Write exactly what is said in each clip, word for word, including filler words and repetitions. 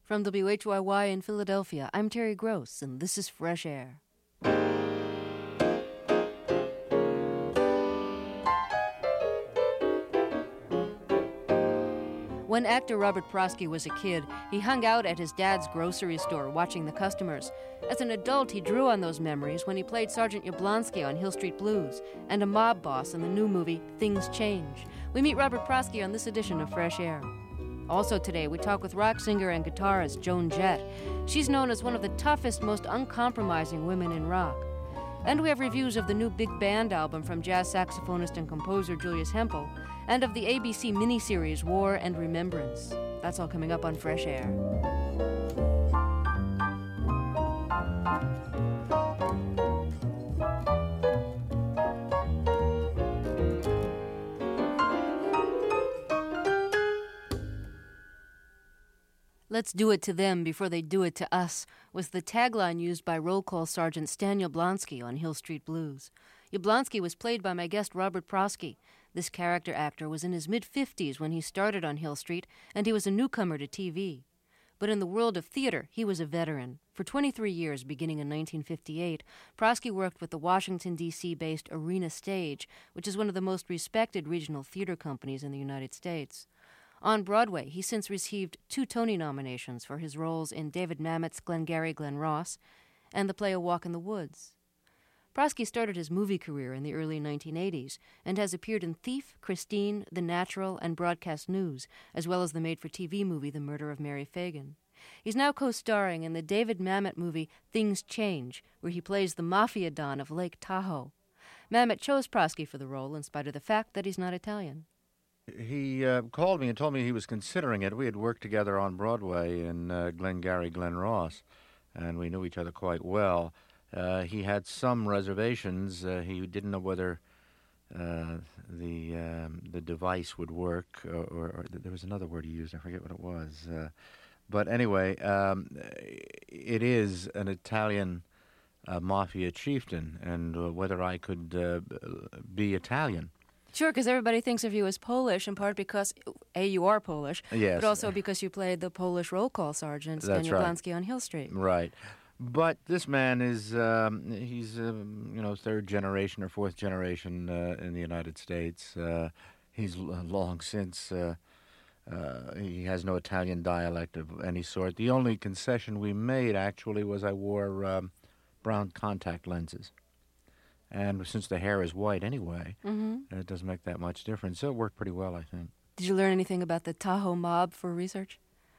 From W H Y Y in Philadelphia, I'm Terry Gross, and this is Fresh Air. When actor Robert Prosky was a kid, he hung out at his dad's grocery store watching the customers. As an adult, he drew on those memories when he played Sergeant Yablonsky on Hill Street Blues and a mob boss in the new movie Things Change. We meet Robert Prosky on this edition of Fresh Air. Also today, we talk with rock singer and guitarist Joan Jett. She's known as one of the toughest, most uncompromising women in rock. And we have reviews of the new big band album from jazz saxophonist and composer Julius Hempel, and of the A B C miniseries War and Remembrance. That's all coming up on Fresh Air. "Let's do it to them before they do it to us" was the tagline used by roll call sergeant Stan Yablonsky on Hill Street Blues. Yablonsky was played by my guest Robert Prosky. This character actor was in his mid-fifties when he started on Hill Street, and he was a newcomer to T V. But in the world of theater, he was a veteran. For twenty-three years, beginning in nineteen fifty-eight, Prosky worked with the Washington, D C-based Arena Stage, which is one of the most respected regional theater companies in the United States. On Broadway, he since received two Tony nominations for his roles in David Mamet's Glengarry Glen Ross and the play A Walk in the Woods. Prosky started his movie career in the early nineteen eighties and has appeared in Thief, Christine, The Natural, and Broadcast News, as well as the made-for-T V movie The Murder of Mary Fagan. He's now co-starring in the David Mamet movie Things Change, where he plays the mafia don of Lake Tahoe. Mamet chose Prosky for the role in spite of the fact that he's not Italian. He uh, called me and told me he was considering it. We had worked together on Broadway in uh, Glengarry Glen Ross, and we knew each other quite well. Uh, he had some reservations. Uh, he didn't know whether uh, the um, the device would work, or, or, or there was another word he used. I forget what it was. Uh, but anyway, um, it is an Italian uh, mafia chieftain, and uh, whether I could uh, be Italian. Sure, because everybody thinks of you as Polish, in part because, A, you are Polish, yes, but also because you played the Polish roll call sergeant, Stan Yablonsky, on Hill Street. Right. But this man is, um, he's, um, you know, third generation or fourth generation uh, in the United States. Uh, he's l- long since, uh, uh, he has no Italian dialect of any sort. The only concession we made, actually, was I wore um, brown contact lenses. And since the hair is white anyway, mm-hmm. it doesn't make that much difference. So it worked pretty well, I think. Did you learn anything about the Tahoe mob for research?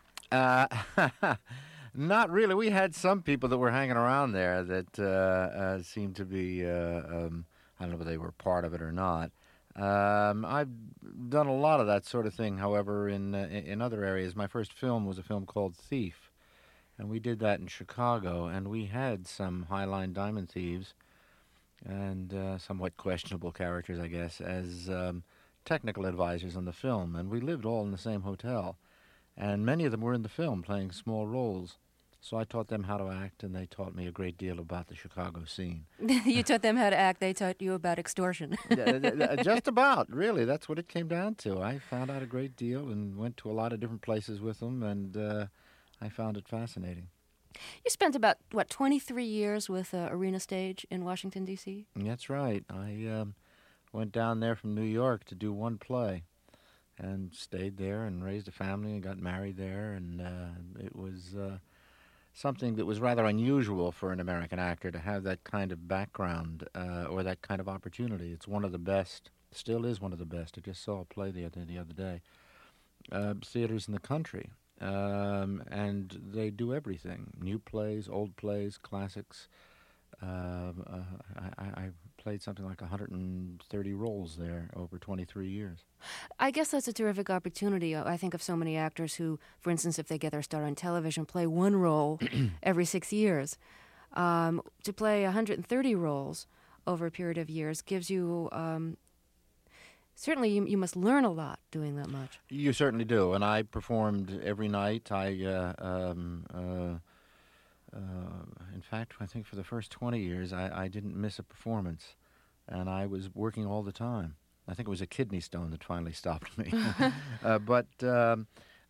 Uh, not really. We had some people that were hanging around there that uh, uh, seemed to be, uh, um, I don't know if they were part of it or not. Um, I've done a lot of that sort of thing, however, in, uh, in other areas. My first film was a film called Thief, and we did that in Chicago, and we had some Highline Diamond Thieves and uh, somewhat questionable characters, I guess, as um, technical advisors on the film. And we lived all in the same hotel. And many of them were in the film playing small roles. So I taught them how to act, and they taught me a great deal about the Chicago scene. You taught them how to act. They taught you about extortion. Just about, really. That's what it came down to. I found out a great deal and went to a lot of different places with them, and uh, I found it fascinating. You spent about, what, twenty-three years with uh, Arena Stage in Washington, D C? That's right. I um, went down there from New York to do one play and stayed there and raised a family and got married there. And uh, it was uh, something that was rather unusual for an American actor to have that kind of background uh, or that kind of opportunity. It's one of the best, still is one of the best. I just saw a play the other, the other day. Uh, theaters in the country. Um, and they do everything, new plays, old plays, classics. Uh, uh, I, I played something like one hundred thirty roles there over twenty-three years. I guess that's a terrific opportunity. I think of so many actors who, for instance, if they get their start on television, play one role every six years. Um, to play one hundred thirty roles over a period of years gives you... Um, Certainly, you, you must learn a lot doing that much. You certainly do, and I performed every night. I, uh, um, uh, uh, in fact, I think for the first twenty years, I, I didn't miss a performance, and I was working all the time. I think it was a kidney stone that finally stopped me. uh, but um,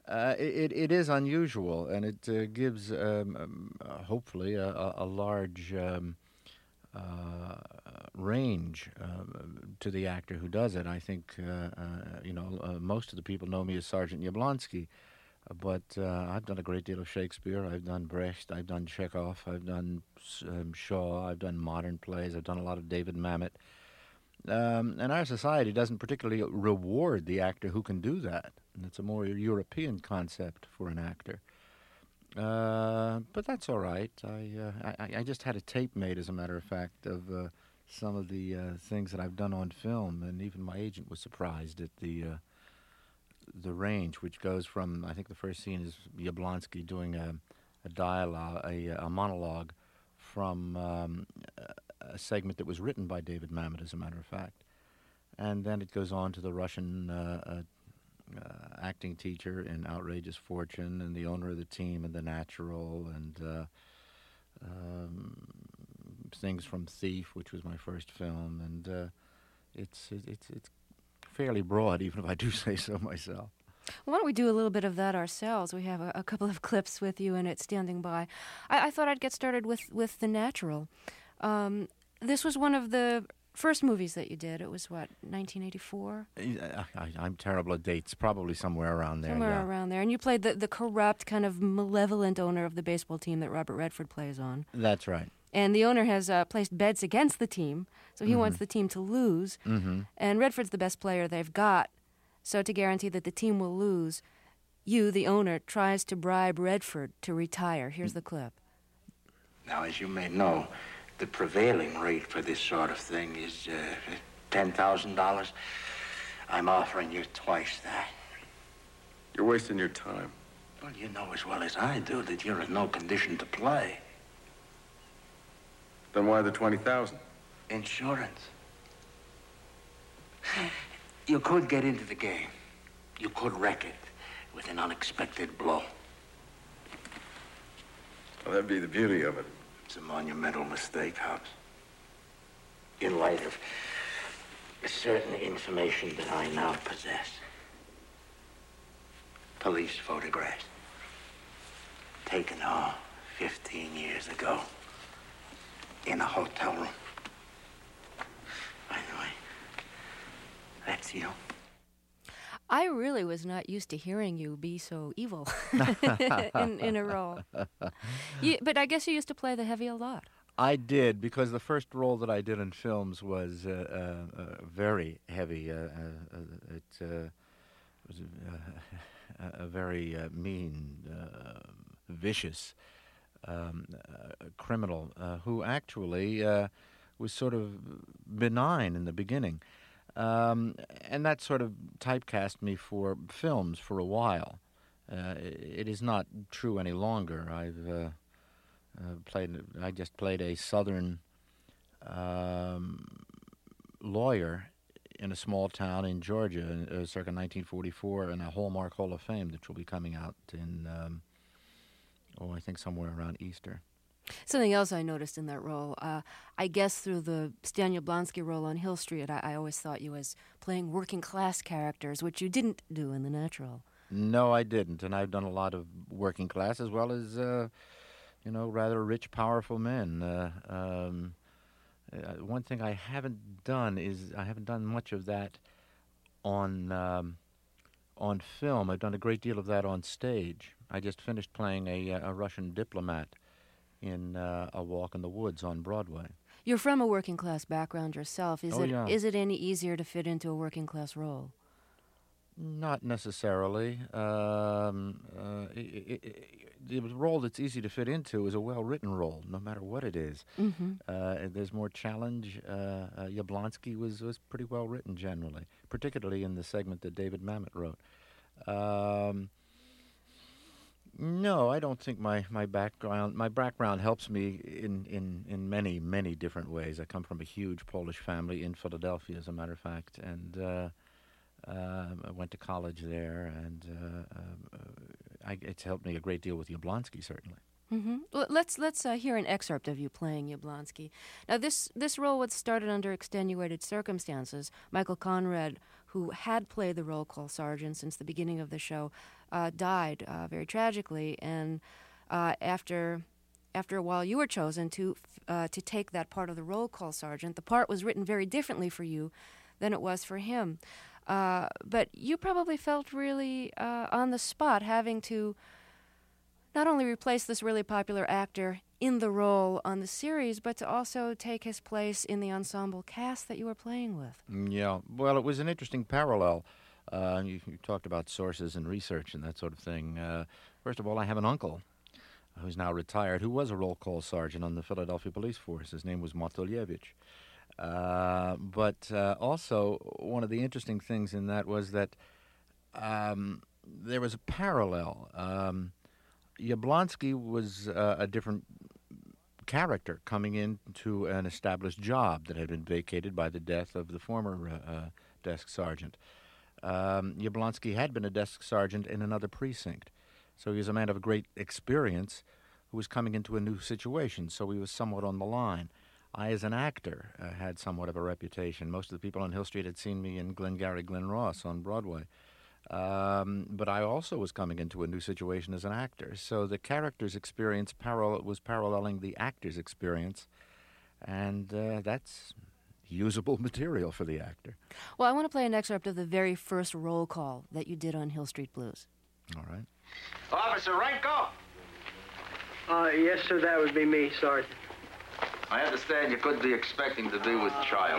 Uh, it, it is unusual, and it uh, gives um, um, uh, hopefully a, a, a large um, uh, range um, to the actor who does it. I think uh, uh, you know uh, most of the people know me as Sergeant Yablonsky, but uh, I've done a great deal of Shakespeare. I've done Brecht. I've done Chekhov. I've done um, Shaw. I've done modern plays. I've done a lot of David Mamet. Um, and our society doesn't particularly reward the actor who can do that. And it's a more European concept for an actor. Uh, but that's all right. I, uh, I I just had a tape made, as a matter of fact, of uh, some of the uh, things that I've done on film, and even my agent was surprised at the uh, the range, which goes from, I think the first scene is Yablonsky doing a, a dialogue, a, a monologue from um, a segment that was written by David Mamet, as a matter of fact. And then it goes on to the Russian uh, uh, uh, acting teacher in Outrageous Fortune, and the owner of the team in The Natural, and uh, um, things from Thief, which was my first film. And uh, it's, it, it's, it's fairly broad, even if I do say so myself. Why don't we do a little bit of that ourselves? We have a, a couple of clips with you in it standing by. I, I thought I'd get started with, with The Natural. Um, this was one of the first movies that you did. It was, what, nineteen eighty-four? I, I, I'm terrible at dates. Probably somewhere around there. Somewhere yeah. around there. And you played the, the corrupt, kind of malevolent owner of the baseball team that Robert Redford plays on. That's right. And the owner has uh, placed bets against the team, so he mm-hmm. wants the team to lose. Mm-hmm. And Redford's the best player they've got. So to guarantee that the team will lose, you, the owner, tries to bribe Redford to retire. Here's the clip. Now, as you may know, the prevailing rate for this sort of thing is uh, ten thousand dollars. I'm offering you twice that. You're wasting your time. Well, you know as well as I do that you're in no condition to play. Then why the twenty thousand? Insurance. You could get into the game. You could wreck it with an unexpected blow. Well, that'd be the beauty of it. It's a monumental mistake, Hobbs. In light of certain information that I now possess. Police photographs. Taken, oh, fifteen years ago. In a hotel room. By the way, that's you. I really was not used to hearing you be so evil in, in a role. You, but I guess you used to play the heavy a lot. I did, because the first role that I did in films was uh, uh, uh, very heavy. Uh, uh, uh, it uh, was uh, a very uh, mean, uh, vicious um, uh, criminal uh, who actually uh, was sort of benign in the beginning. Um, and that sort of typecast me for films for a while. Uh, it is not true any longer. I've uh, uh, played. I just played a Southern um, lawyer in a small town in Georgia, uh, circa nineteen forty-four, in a Hallmark Hall of Fame that will be coming out in, um, oh, I think somewhere around Easter. Something else I noticed in that role, uh, I guess through the Stan Yablonsky role on Hill Street, I, I always thought you was playing working class characters, which you didn't do in The Natural. No, I didn't, and I've done a lot of working class as well as, uh, you know, rather rich, powerful men. Uh, um, uh, one thing I haven't done is I haven't done much of that on um, on film. I've done a great deal of that on stage. I just finished playing a, a Russian diplomat in uh, A Walk in the Woods on Broadway. You're from a working class background yourself. Is oh, it yeah. is it any easier to fit into a working class role? Not necessarily. Um, uh, it, it, the role that's easy to fit into is a well-written role, no matter what it is. Mm-hmm. Uh, there's more challenge. Uh, uh, Yablonsky was, was pretty well-written generally, particularly in the segment that David Mamet wrote. Um, no, I don't think my, my background my background helps me in, in, in many, many different ways. I come from a huge Polish family in Philadelphia, as a matter of fact, and uh, Um, I went to college there, and uh, uh, I, it's helped me a great deal with Yablonsky, certainly. Mm-hmm. Well, let's let's uh, hear an excerpt of you playing Yablonsky. Now, this this role was started under extenuated circumstances. Michael Conrad, who had played the roll call sergeant since the beginning of the show, uh, died uh, very tragically. And uh, after after a while, you were chosen to uh, to take that part of the roll call sergeant. The part was written very differently for you than it was for him. Uh, but you probably felt really uh, on the spot, having to not only replace this really popular actor in the role on the series, but to also take his place in the ensemble cast that you were playing with. Mm, Yeah, well, it was an interesting parallel. Uh, you, you talked about sources and research and that sort of thing. Uh, first of all, I have an uncle who's now retired, who was a roll call sergeant on the Philadelphia Police Force. His name was Motulevich. Uh, but uh, also, one of the interesting things in that was that um, there was a parallel. Um, Yablonsky was uh, a different character coming into an established job that had been vacated by the death of the former uh, uh, desk sergeant. Um, Yablonsky had been a desk sergeant in another precinct, so he was a man of great experience who was coming into a new situation, so he was somewhat on the line. I, as an actor, uh, had somewhat of a reputation. Most of the people on Hill Street had seen me in Glengarry Glen Ross on Broadway. Um, but I also was coming into a new situation as an actor. So the character's experience parallel was paralleling the actor's experience, and uh, that's usable material for the actor. Well, I want to play an excerpt of the very first roll call that you did on Hill Street Blues. All right. Officer Renko! Uh, yes, sir, that would be me, Sergeant. I understand you could be expecting to be with child.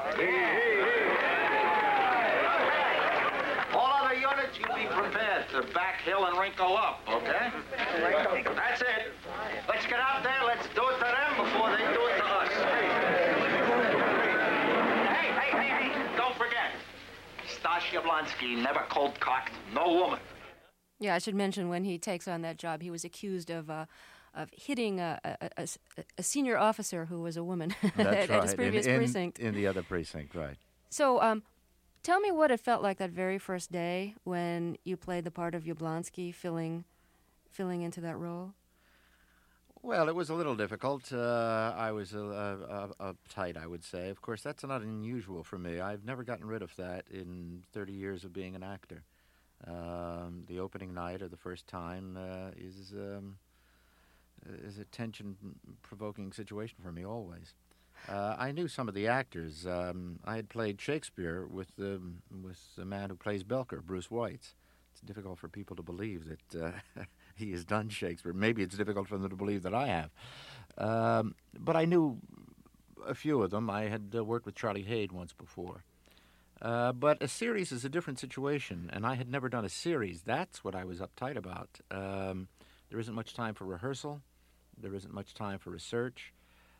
All other units, you be prepared to back Hill and Renko up, okay? That's it. Let's get out there, let's do it to them before they do it to us. Hey, hey, hey, hey, don't forget. Stash Yablonsky never cold-cocked no woman. Yeah, I should mention when he takes on that job, he was accused of uh, of hitting a, a, a, a senior officer who was a woman That's at, right. at his previous in, in, precinct. In the other precinct, right. So, um, tell me what it felt like that very first day when you played the part of Yablonsky, filling, filling into that role. Well, it was a little difficult. Uh, I was uh, uh, uh, uptight, I would say. Of course, that's not unusual for me. I've never gotten rid of that in thirty years of being an actor. Um, the opening night or the first time uh, is um, is a tension-provoking situation for me always. Uh, I knew some of the actors. Um, I had played Shakespeare with the with the man who plays Belker, Bruce Weitz. It's difficult for people to believe that uh, he has done Shakespeare. Maybe it's difficult for them to believe that I have. Um, but I knew a few of them. I had uh, worked with Charlie Haid once before. Uh, but a series is a different situation, and I had never done a series. That's what I was uptight about. Um, there isn't much time for rehearsal. There isn't much time for research.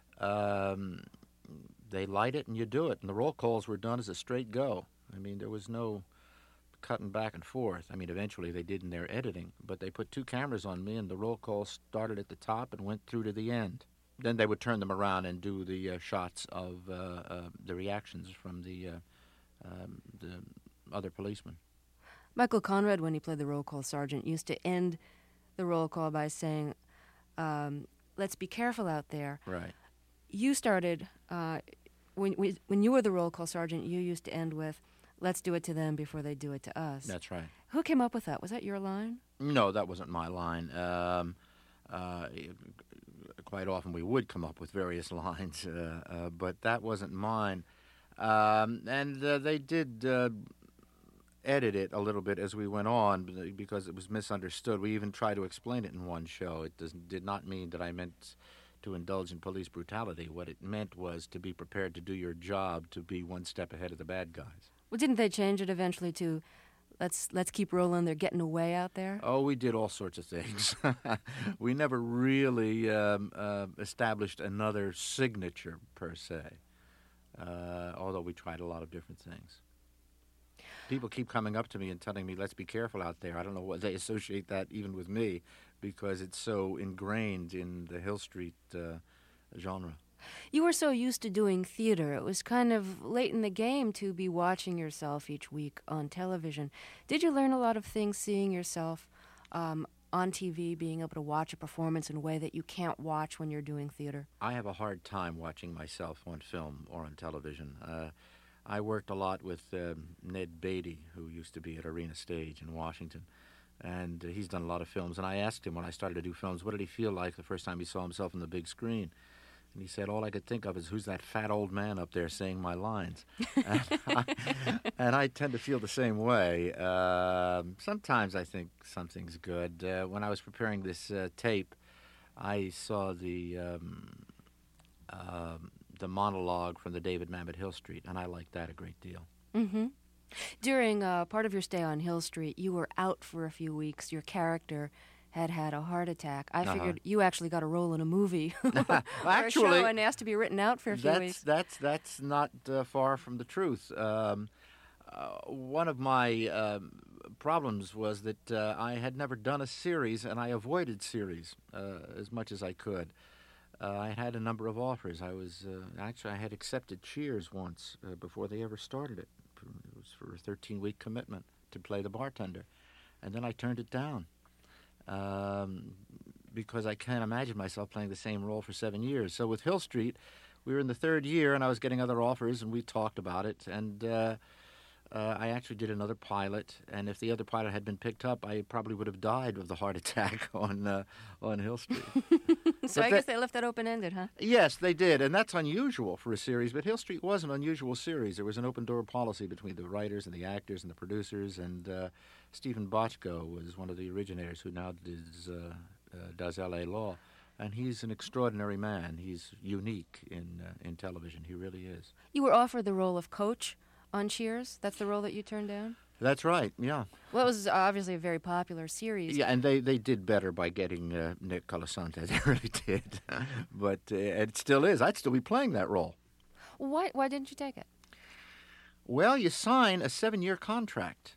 Um, they light it and you do it. And the roll calls were done as a straight go. I mean, there was no cutting back and forth. I mean, eventually they did in their editing, but they put two cameras on me and the roll call started at the top and went through to the end. Then they would turn them around and do the uh, shots of uh, uh, the reactions from the, uh, um, the other policemen. Michael Conrad, when he played the roll call sergeant, used to end the roll call by saying, um, let's be careful out there. Right. You started, uh, when, when you were the roll call sergeant, you used to end with, let's do it to them before they do it to us. That's right. Who came up with that? Was that your line? No, that wasn't my line. Um, uh, quite often we would come up with various lines, uh, uh, but that wasn't mine. Um, and uh, they did uh, edit it a little bit as we went on because it was misunderstood. We even tried to explain it in one show. It does, did not mean that I meant to indulge in police brutality. What it meant was to be prepared to do your job, to be one step ahead of the bad guys. Well, didn't they change it eventually to let's let's keep rolling, they're getting away out there? Oh, we did all sorts of things. We never really um, uh, established another signature, per se, uh, although we tried a lot of different things. People keep coming up to me and telling me, let's be careful out there. I don't know what they associate that even with me because it's so ingrained in the Hill Street uh, genre. You were so used to doing theater. It was kind of late in the game to be watching yourself each week on television. Did you learn a lot of things seeing yourself um, on T V, being able to watch a performance in a way that you can't watch when you're doing theater? I have a hard time watching myself on film or on television. Uh, I worked a lot with um, Ned Beatty, who used to be at Arena Stage in Washington, and uh, he's done a lot of films. And I asked him when I started to do films, what did he feel like the first time he saw himself on the big screen? And he said, all I could think of is, who's that fat old man up there saying my lines? and, I, and I tend to feel the same way. Um sometimes I think something's good. Uh, when I was preparing this uh, tape, I saw the um, um, the monologue from the David Mamet Hill Street, and I liked that a great deal. Mm-hmm. During uh, part of your stay on Hill Street, you were out for a few weeks. Your character had had a heart attack. I Uh-huh. figured you actually got a role in a movie or Actually, a show and asked to be written out for a few that's, weeks. That's, that's not uh, far from the truth. Um, uh, one of my um, problems was that uh, I had never done a series, and I avoided series uh, as much as I could. Uh, I had a number of offers. I was uh, actually I had accepted Cheers once uh, before they ever started it. It was for a thirteen-week commitment to play the bartender, and then I turned it down um, because I can't imagine myself playing the same role for seven years. So with Hill Street, we were in the third year, and I was getting other offers, and we talked about it, and uh, uh, I actually did another pilot. And if the other pilot had been picked up, I probably would have died of the heart attack on uh, on Hill Street. So But I that- guess they left that open-ended, huh? Yes, they did, and that's unusual for a series, but Hill Street was an unusual series. There was an open-door policy between the writers and the actors and the producers, and uh, Stephen Bochco was one of the originators who now does, uh, uh, does L A Law, and he's an extraordinary man. He's unique in, uh, in television. He really is. You were offered the role of Coach on Cheers. That's the role that you turned down? That's right, yeah. Well, it was obviously a very popular series. Yeah, and they, they did better by getting uh, Nick Colasanto. They really did. But uh, it still is. I'd still be playing that role. Why, why didn't you take it? Well, you sign a seven-year contract.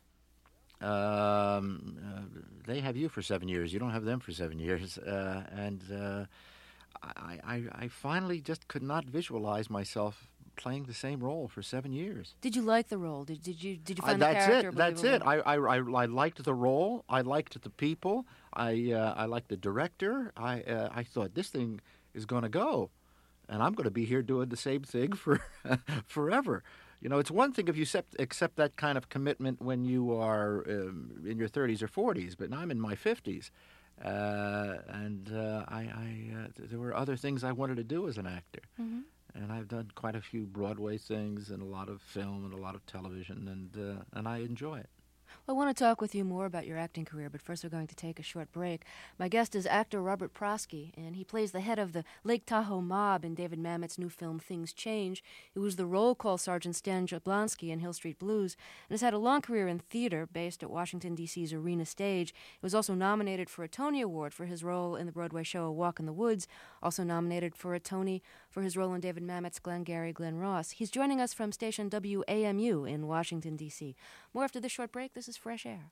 Um, uh, they have you for seven years. You don't have them for seven years. Uh, and uh, I, I, I finally just could not visualize myself playing the same role for seven years. Did you like the role? Did, did you did you Uh, find the that's character it. That's it. believable? I, I, I, I liked the role. I liked the people. I uh, I liked the director. I uh, I thought this thing is going to go, and I'm going to be here doing the same thing for forever. You know, it's one thing if you accept, accept that kind of commitment when you are um, in your thirties or forties, but now I'm in my fifties, uh, and uh, I, I uh, th- there were other things I wanted to do as an actor. Mhm. And I've done quite a few Broadway things and a lot of film and a lot of television, and uh, and I enjoy it. Well, I want to talk with you more about your acting career, but first we're going to take a short break. My guest is actor Robert Prosky, and he plays the head of the Lake Tahoe mob in David Mamet's new film Things Change. He was the roll call Sergeant Stan Jablonsky in Hill Street Blues, and has had a long career in theater based at Washington, D C's Arena Stage. He was also nominated for a Tony Award for his role in the Broadway show A Walk in the Woods, also nominated for a Tony for his role in David Mamet's Glengarry Glen Ross. He's joining us from station W A M U in Washington, D C. More after this short break. This is Fresh Air.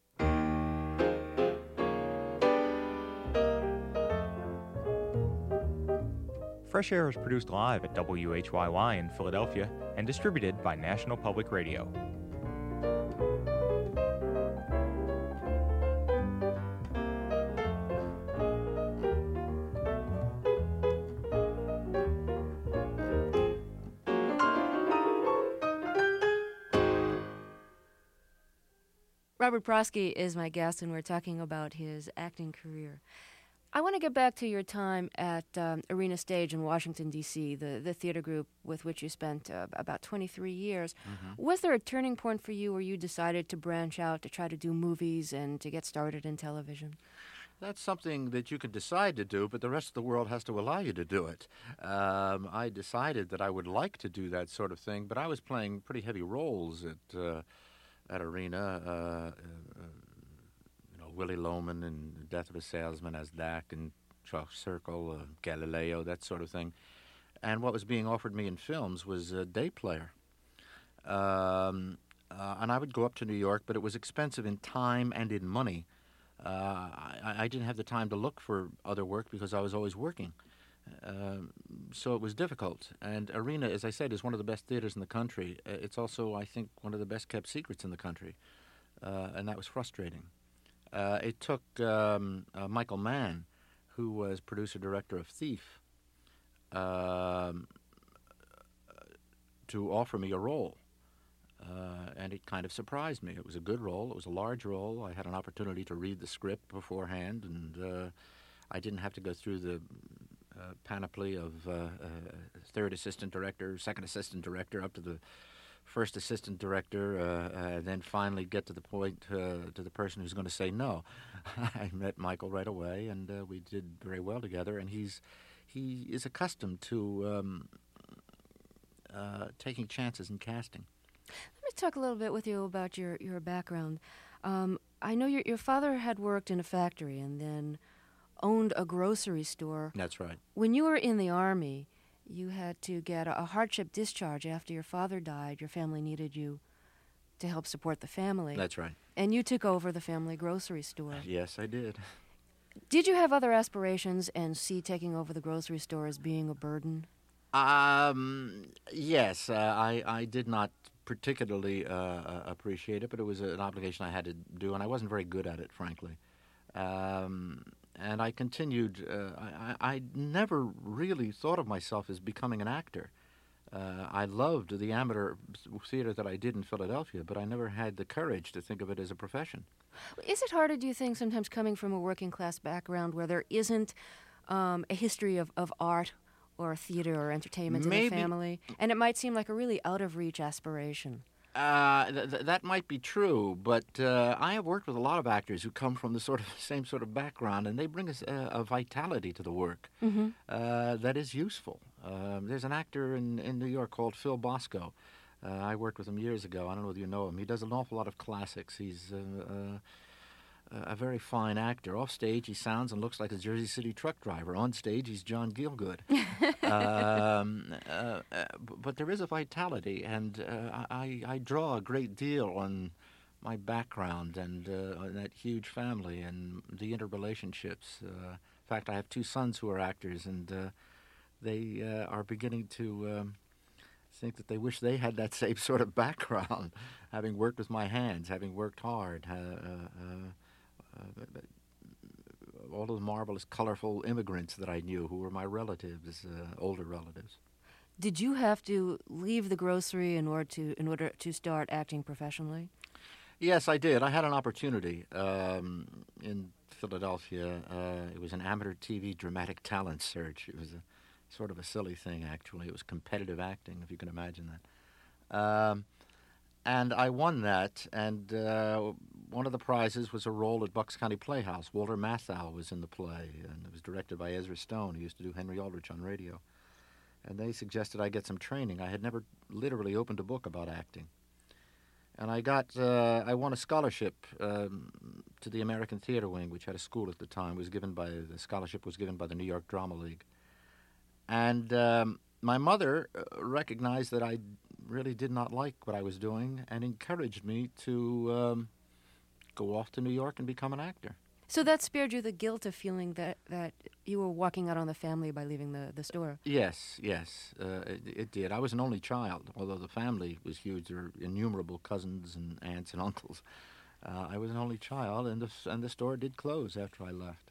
Fresh Air is produced live at W H Y Y in Philadelphia and distributed by National Public Radio. Robert Prosky is my guest, and we're talking about his acting career. I want to get back to your time at um, Arena Stage in Washington, D C, the, the theater group with which you spent uh, about twenty-three years. Mm-hmm. Was there a turning point for you where you decided to branch out, to try to do movies and to get started in television? That's something that you can decide to do, but the rest of the world has to allow you to do it. Um, I decided that I would like to do that sort of thing, but I was playing pretty heavy roles at uh, at Arena. Uh, uh, you know, Willie Loman in Death of a Salesman as Dak, and Chalk Circle, uh, Galileo, that sort of thing. And what was being offered me in films was a day player. Um, uh, and I would go up to New York, but it was expensive in time and in money. Uh, I, I didn't have the time to look for other work because I was always working. Um, so it was difficult. And Arena, as I said, is one of the best theaters in the country. Uh, It's also, I think, one of the best kept secrets in the country. Uh, and that was frustrating. Uh, it took um, uh, Michael Mann, who was producer-director of Thief, um, to offer me a role. uh, and it kind of surprised me. It was a good role. It was a large role. I had an opportunity to read the script beforehand, and uh, I didn't have to go through the uh, panoply of uh, uh, third assistant director, second assistant director, up to the first assistant director, uh, uh, then finally get to the point, uh, to the person who's going to say no. I met Michael right away, and uh, we did very well together, and he's he is accustomed to um, uh, taking chances in casting. Let me talk a little bit with you about your, your background. Um, I know your, your father had worked in a factory and then owned a grocery store. That's right. When you were in the Army, you had to get a, a hardship discharge after your father died. Your family needed you to help support the family. That's right. And you took over the family grocery store. Yes, I did. Did you have other aspirations and see taking over the grocery store as being a burden? Um, yes, uh, I, I did not particularly uh, uh, appreciate it, but it was an obligation I had to do, and I wasn't very good at it, frankly. Um, and I continued. Uh, I, I never really thought of myself as becoming an actor. Uh, I loved the amateur theater that I did in Philadelphia, but I never had the courage to think of it as a profession. Is it harder, do you think, sometimes coming from a working-class background where there isn't um, a history of, of art or theater or entertainment Maybe. in the family, and it might seem like a really out-of-reach aspiration? Uh, th- th- that might be true, but uh, I have worked with a lot of actors who come from the sort of same sort of background, and they bring us a, a vitality to the work Mm-hmm. uh, that is useful. Um, there's an actor in, in New York called Phil Bosco. Uh, I worked with him years ago. I don't know whether you know him. He does an awful lot of classics. He's uh, uh, a very fine actor. Off stage, he sounds and looks like a Jersey City truck driver. On stage, he's John Gielgud. um, uh, uh, b- but there is a vitality, and uh, I, I draw a great deal on my background and uh, on that huge family and the interrelationships. Uh, in fact, I have two sons who are actors, and uh, they uh, are beginning to um, think that they wish they had that same sort of background, having worked with my hands, having worked hard. Uh, uh, uh, all those marvelous, colorful immigrants that I knew who were my relatives, uh, older relatives. Did you have to leave the grocery in order to in order to start acting professionally? Yes, I did. I had an opportunity um, in Philadelphia. Uh, it was an amateur T V dramatic talent search. It was a sort of a silly thing, actually. It was competitive acting, if you can imagine that. Um, and I won that, and uh, one of the prizes was a role at Bucks County Playhouse. Walter Matthau was in the play, and it was directed by Ezra Stone, who used to do Henry Aldrich on radio. And they suggested I get some training. I had never literally opened a book about acting. And I got, uh, I won a scholarship um, to the American Theater Wing, which had a school at the time. It was given by, the scholarship was given by the New York Drama League. And um, my mother uh, recognized that I really did not like what I was doing and encouraged me to um, go off to New York and become an actor. So that spared you the guilt of feeling that, that you were walking out on the family by leaving the, the store? Yes, yes, uh, it, it did. I was an only child, although the family was huge. There were innumerable cousins and aunts and uncles. Uh, I was an only child, and the, and the store did close after I left.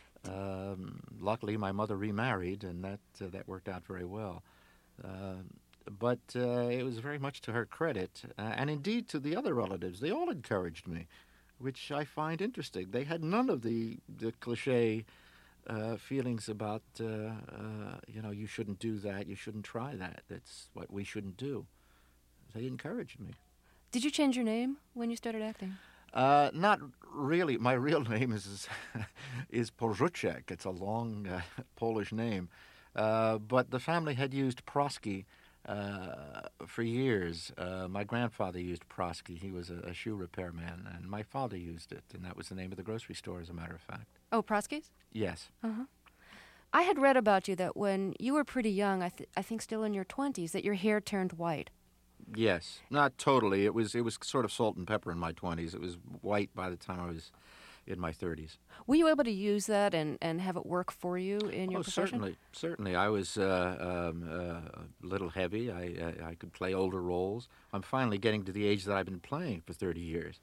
Um, luckily, my mother remarried, and that uh, that worked out very well. Uh, but uh, it was very much to her credit, uh, and indeed to the other relatives. They all encouraged me, which I find interesting. They had none of the the cliche uh, feelings about uh, uh, you know, you shouldn't do that, you shouldn't try that. That's what we shouldn't do. They encouraged me. Did you change your name when you started acting? Uh, not really. My real name is is Porzuchek. It's a long uh, Polish name, uh, but the family had used Prosky uh, for years. Uh, my grandfather used Prosky. He was a, a shoe repairman, and my father used it, and that was the name of the grocery store, as a matter of fact. Oh, Prosky's? Yes. Uh-huh. I had read about you that when you were pretty young, I, th- I think still in your twenties, that your hair turned white. Yes, not totally. It was it was sort of salt and pepper in my twenties. It was white by the time I was in my thirties. Were you able to use that and, and have it work for you in your oh, profession? certainly, certainly. I was uh, um, uh, a little heavy. I, I I could play older roles. I'm finally getting to the age that I've been playing for thirty years.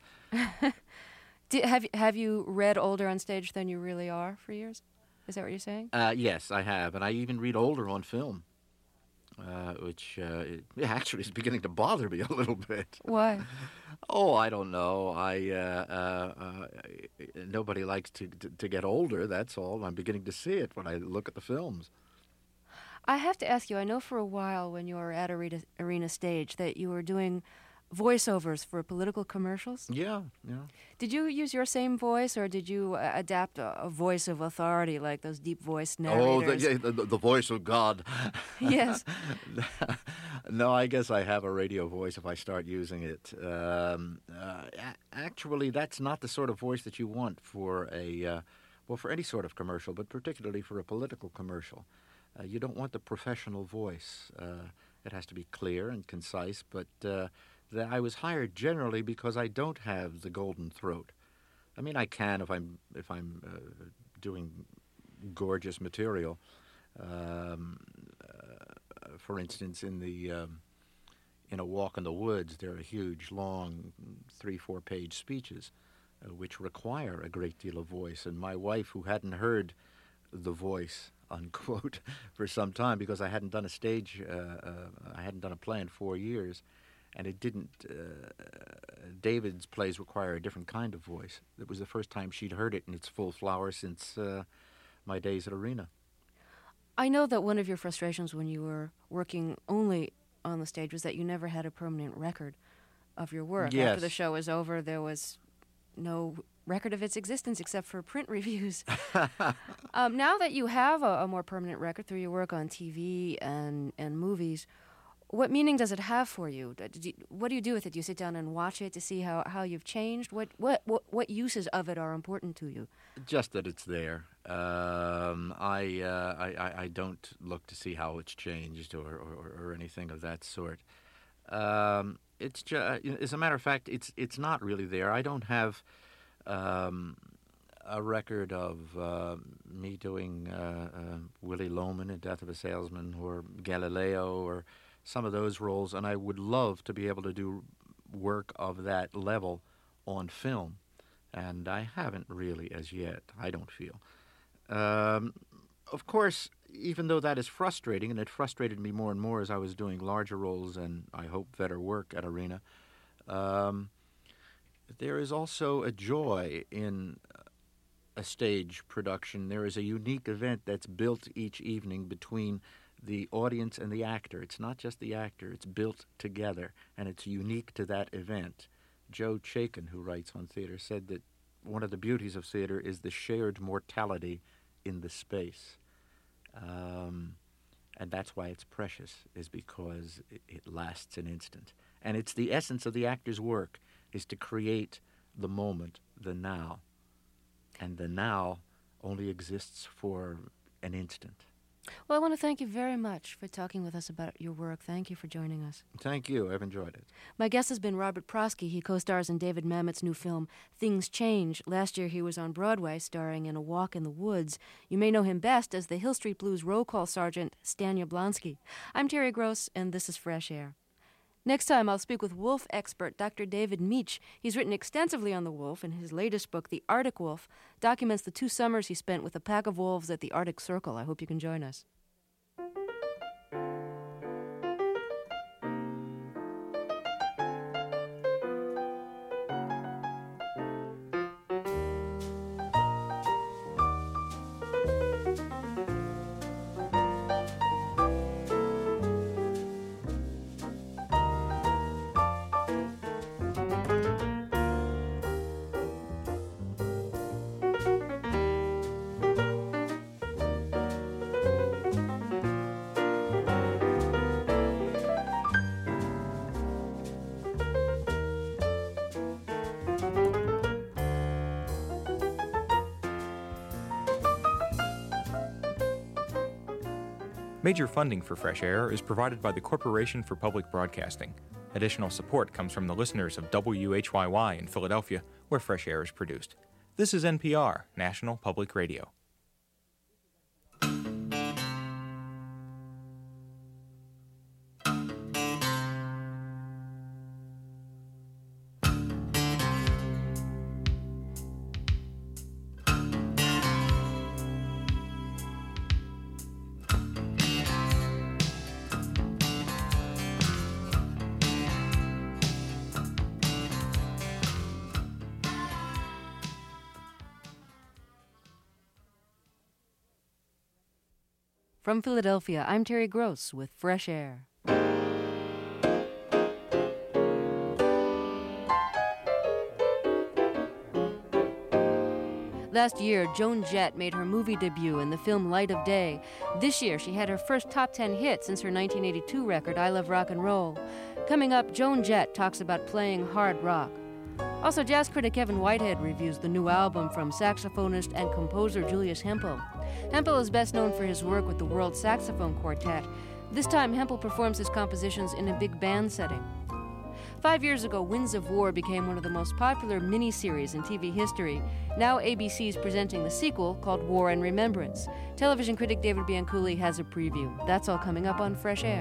Did, have have you read older on stage than you really are for years? Is that what you're saying? Uh, yes, I have, and I even read older on film. uh, which uh, it actually is beginning to bother me a little bit. Why? Oh, I don't know. I uh, uh, uh, nobody likes to, to to get older. That's all. I'm beginning to see it when I look at the films. I have to ask you, I know for a while when you were at Arena, Arena Stage that you were doing voiceovers for political commercials. Yeah, yeah. Did you use your same voice, or did you uh, adapt a, a voice of authority, like those deep-voiced Oh, the, narrators? yeah, the, the voice of God. Yes. No, I guess I have a radio voice if I start using it. Um, uh, a- actually, that's not the sort of voice that you want for a, uh, well, for any sort of commercial, but particularly for a political commercial. Uh, you don't want the professional voice. Uh, it has to be clear and concise, but uh, the, I was hired generally because I don't have the golden throat. I mean, I can if I'm if I'm uh, doing gorgeous material. Um, uh, for instance, in the um, in A Walk in the Woods, there are huge, long, three, four-page speeches, uh, which require a great deal of voice. And my wife, who hadn't heard the voice, unquote, for some time, because I hadn't done a stage, uh, uh, I hadn't done a play in four years, and it didn't, uh, David's plays require a different kind of voice. It was the first time she'd heard it in its full flower since uh, my days at Arena. I know that one of your frustrations when you were working only on the stage was that you never had a permanent record of your work. Yes. After the show was over, there was no record of its existence except for print reviews. um, now that you have a, a more permanent record through your work on T V and, and movies, what meaning does it have for you? Did you? What do you do with it? Do you sit down and watch it to see how, how you've changed? What, what what what uses of it are important to you? Just that it's there. Um, I, uh, I, I I don't look to see how it's changed or, or, or anything of that sort. Um, it's just, as a matter of fact, it's it's not really there. I don't have um, a record of uh, me doing uh, uh, Willy Loman in Death of a Salesman or Galileo or some of those roles, and I would love to be able to do work of that level on film, and I haven't really as yet, I don't feel. Um, of course, even though that is frustrating, and it frustrated me more and more as I was doing larger roles and, I hope, better work at Arena, um, there is also a joy in a stage production. There is a unique event that's built each evening between the audience and the actor. It's not just the actor. It's built together, and it's unique to that event. Joe Chaikin, who writes on theater, said that one of the beauties of theater is the shared mortality in the space. Um, and that's why it's precious, is because it, it lasts an instant. And it's the essence of the actor's work, is to create the moment, the now. And the now only exists for an instant. Well, I want to thank you very much for talking with us about your work. Thank you for joining us. Thank you. I've enjoyed it. My guest has been Robert Prosky. He co-stars in David Mamet's new film, Things Change. Last year he was on Broadway, starring in A Walk in the Woods. You may know him best as the Hill Street Blues roll call sergeant, Stan Jablonsky. I'm Terry Gross, and this is Fresh Air. Next time, I'll speak with wolf expert Doctor David Meach. He's written extensively on the wolf, and his latest book, The Arctic Wolf, documents the two summers he spent with a pack of wolves at the Arctic Circle. I hope you can join us. Major funding for Fresh Air is provided by the Corporation for Public Broadcasting. Additional support comes from the listeners of W H Y Y in Philadelphia, where Fresh Air is produced. This is N P R, National Public Radio. From Philadelphia, I'm Terry Gross with Fresh Air. Last year, Joan Jett made her movie debut in the film Light of Day. This year, she had her first top ten hit since her nineteen eighty-two record, I Love Rock and Roll. Coming up, Joan Jett talks about playing hard rock. Also, jazz critic Kevin Whitehead reviews the new album from saxophonist and composer Julius Hempel. Hempel is best known for his work with the World Saxophone Quartet. This time, Hempel performs his compositions in a big band setting. Five years ago, Winds of War became one of the most popular miniseries in T V history. Now A B C is presenting the sequel called War and Remembrance. Television critic David Bianculli has a preview. That's all coming up on Fresh Air.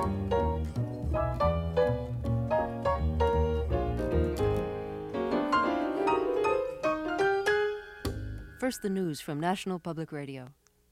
First, the news from National Public Radio.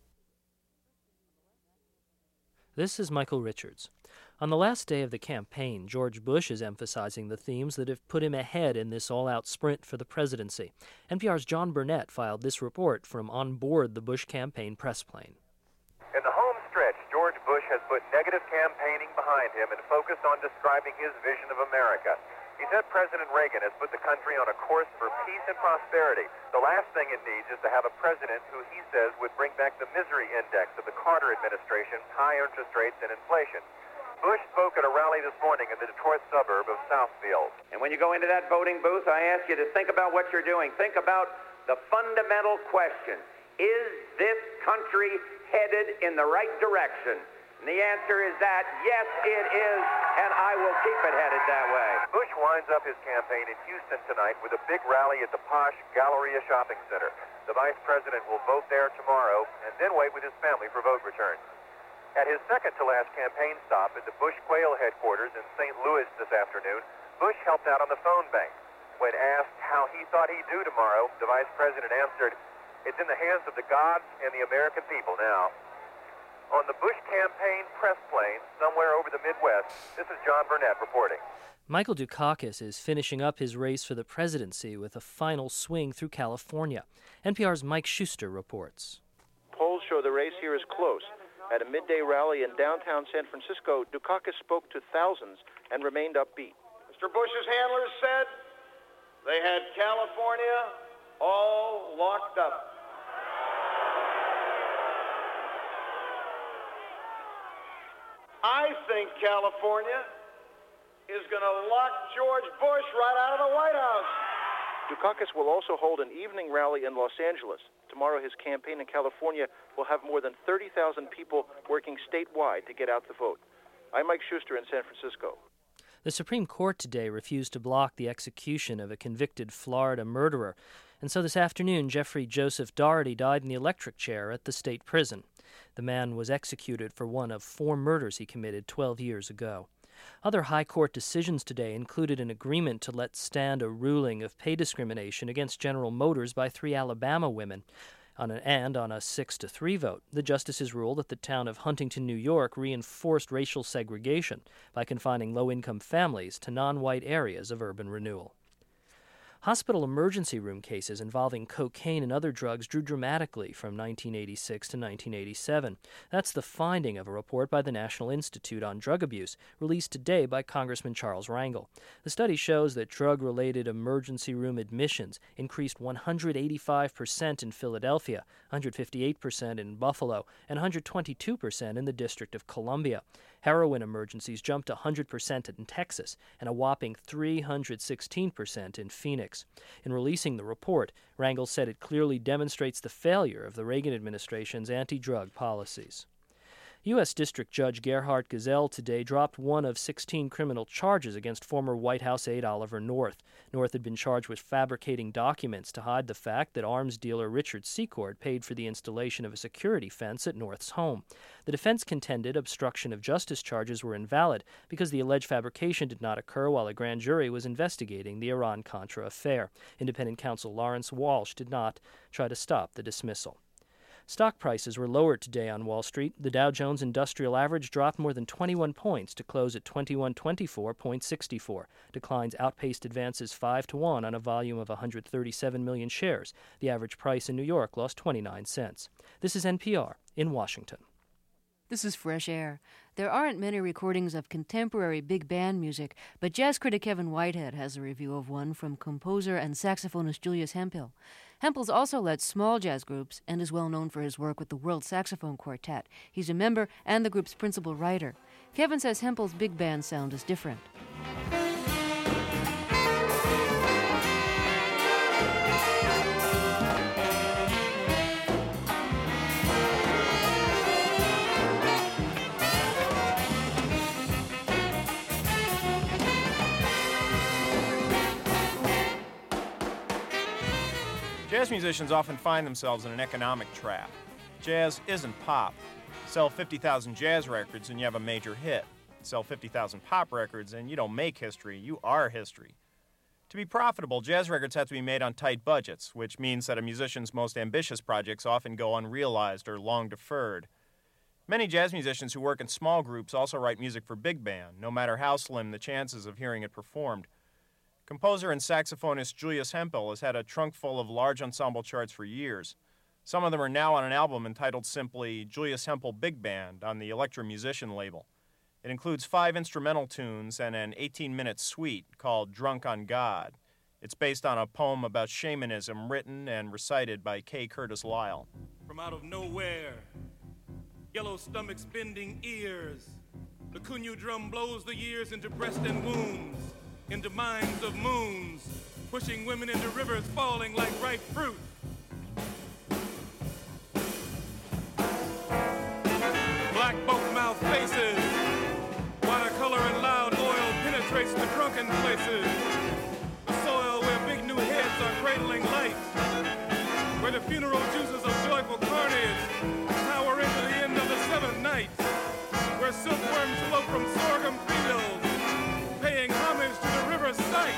This is Michael Richards. On the last day of the campaign, George Bush is emphasizing the themes that have put him ahead in this all-out sprint for the presidency. N P R's John Burnett filed this report from on board the Bush campaign press plane. In the home stretch, George Bush has put negative campaigning behind him and focused on describing his vision of America. He said President Reagan has put the country on a course for peace and prosperity. The last thing it needs is to have a president who he says would bring back the misery index of the Carter administration's high interest rates and inflation. Bush spoke at a rally this morning in the Detroit suburb of Southfield. And when you go into that voting booth, I ask you to think about what you're doing. Think about the fundamental question. Is this country headed in the right direction? And the answer is that, yes, it is, and I will keep it headed that way. Bush winds up his campaign in Houston tonight with a big rally at the posh Galleria Shopping Center. The vice president will vote there tomorrow and then wait with his family for vote returns. At his second-to-last campaign stop at the Bush Quail headquarters in Saint Louis this afternoon, Bush helped out on the phone bank. When asked how he thought he'd do tomorrow, the vice president answered, "It's in the hands of the gods and the American people now." On the Bush campaign press plane somewhere over the Midwest, this is John Burnett reporting. Michael Dukakis is finishing up his race for the presidency with a final swing through California. N P R's Mike Schuster reports. Polls show the race here is close. At a midday rally in downtown San Francisco, Dukakis spoke to thousands and remained upbeat. Mister Bush's handlers said they had California all locked up. I think California is going to lock George Bush right out of the White House. Dukakis will also hold an evening rally in Los Angeles. Tomorrow, his campaign in California will have more than thirty thousand people working statewide to get out the vote. I'm Mike Schuster in San Francisco. The Supreme Court today refused to block the execution of a convicted Florida murderer, and so this afternoon Jeffrey Joseph Daugherty died in the electric chair at the state prison. The man was executed for one of four murders he committed twelve years ago. Other high court decisions today included an agreement to let stand a ruling of pay discrimination against General Motors by three Alabama women. On an, and on a six to three vote, the justices ruled that the town of Huntington, New York, reinforced racial segregation by confining low-income families to non-white areas of urban renewal. Hospital emergency room cases involving cocaine and other drugs grew dramatically from nineteen eighty-six to nineteen eighty-seven. That's the finding of a report by the National Institute on Drug Abuse, released today by Congressman Charles Rangel. The study shows that drug-related emergency room admissions increased one hundred eighty-five percent in Philadelphia, one hundred fifty-eight percent in Buffalo, and one hundred twenty-two percent in the District of Columbia. Heroin emergencies jumped one hundred percent in Texas and a whopping three hundred sixteen percent in Phoenix. In releasing the report, Rangel said it clearly demonstrates the failure of the Reagan administration's anti-drug policies. U S. District Judge Gerhard Gesell today dropped one of sixteen criminal charges against former White House aide Oliver North. North had been charged with fabricating documents to hide the fact that arms dealer Richard Secord paid for the installation of a security fence at North's home. The defense contended obstruction of justice charges were invalid because the alleged fabrication did not occur while a grand jury was investigating the Iran-Contra affair. Independent counsel Lawrence Walsh did not try to stop the dismissal. Stock prices were lower today on Wall Street. The Dow Jones Industrial Average dropped more than twenty-one points to close at twenty-one twenty-four point six four. Declines outpaced advances five to one on a volume of one hundred thirty-seven million shares. The average price in New York lost twenty-nine cents. This is N P R in Washington. This is Fresh Air. There aren't many recordings of contemporary big band music, but jazz critic Kevin Whitehead has a review of one from composer and saxophonist Julius Hemphill. Hemphill's also led small jazz groups and is well known for his work with the World Saxophone Quartet. He's a member and the group's principal writer. Kevin says Hemphill's big band sound is different. Jazz musicians often find themselves in an economic trap. Jazz isn't pop. Sell fifty thousand jazz records and you have a major hit. Sell fifty thousand pop records and you don't make history, you are history. To be profitable, jazz records have to be made on tight budgets, which means that a musician's most ambitious projects often go unrealized or long deferred. Many jazz musicians who work in small groups also write music for big band, no matter how slim the chances of hearing it performed. Composer and saxophonist Julius Hemphill has had a trunk full of large ensemble charts for years. Some of them are now on an album entitled simply Julius Hemphill Big Band on the Electra Musician label. It includes five instrumental tunes and an eighteen-minute suite called Drunk on God. It's based on a poem about shamanism written and recited by K. Curtis Lyle. From out of nowhere, yellow stomachs bending ears, the kunyu drum blows the years into breast and wounds, into minds of moons, pushing women into rivers falling like ripe fruit. Black boat-mouth faces, watercolor and loud oil penetrates the drunken places. The soil where big new heads are cradling light, where the funeral juices of joyful carnage tower into the end of the seventh night, where silkworms float from sorghum fields, paying homage to the river's sight.